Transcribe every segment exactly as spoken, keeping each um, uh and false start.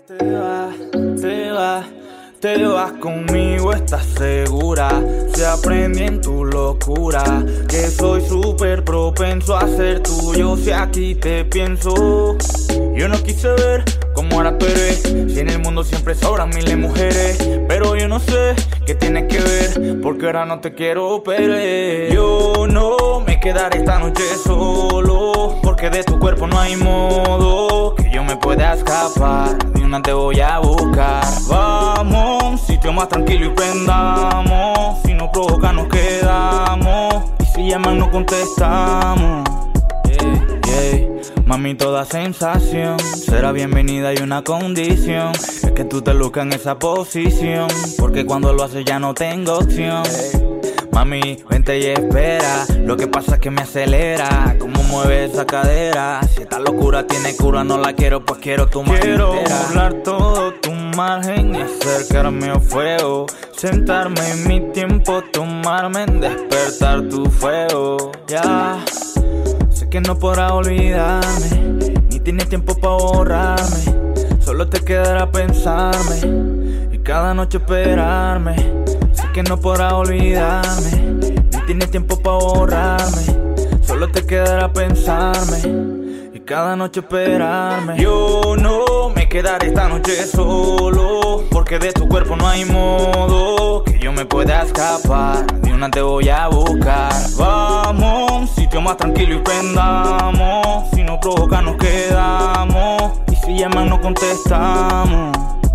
Te vas, te vas, te vas conmigo, estás segura. Se aprendí en tu locura, que soy súper propenso a ser tuyo. Si aquí te pienso, yo no quise ver cómo ahora tú eres. Si en el mundo siempre sobran miles de mujeres, pero yo no sé qué tienes que ver, porque ahora no te quiero perder. Yo no me quedaré esta noche solo, porque de tu cuerpo no hay modo que yo me pueda escapar. De una te voy a buscar. Vamos a un sitio más tranquilo y prendamos. Si no provoca nos quedamos, y si llaman no contestamos. Yeah, yeah. Mami, toda sensación será bienvenida y una condición es que tú te luzcas en esa posición, porque cuando lo haces ya no tengo opción. Mami, vente y espera, lo que pasa es que me acelera cómo mueve esa cadera. Si esta locura tiene cura, no la quiero, pues quiero tu mano Quiero entera. burlar todo tu margen y acercarme a fuego, sentarme en mi tiempo, tomarme en despertar tu fuego. Ya, sé que no podrás olvidarme, ni tienes tiempo para borrarme. Solo te quedará pensarme y cada noche esperarme. Sé que no podrás olvidarme, ni tienes tiempo para borrarme. Solo te quedará pensarme y cada noche esperarme. Yo no me quedaré esta noche solo, porque de tu cuerpo no hay modo que yo me pueda escapar. De una te voy a buscar. Vamos a un sitio más tranquilo y prendamos. Si no provoca nos quedamos, y si llaman no contestamos.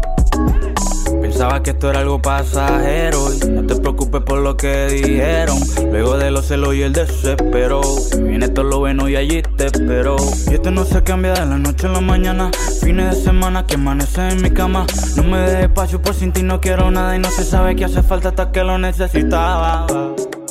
Pensaba que esto era algo pasajero y no te preocupes por lo que dijeron. Luego de los celos y el desespero, viene todo lo bueno y allí te espero. Y esto no se cambia de la noche a la mañana. Fines de semana que amanece en mi cama. No me dejes espacio por sin ti no quiero nada, y no se sabe qué hace falta hasta que lo necesitaba.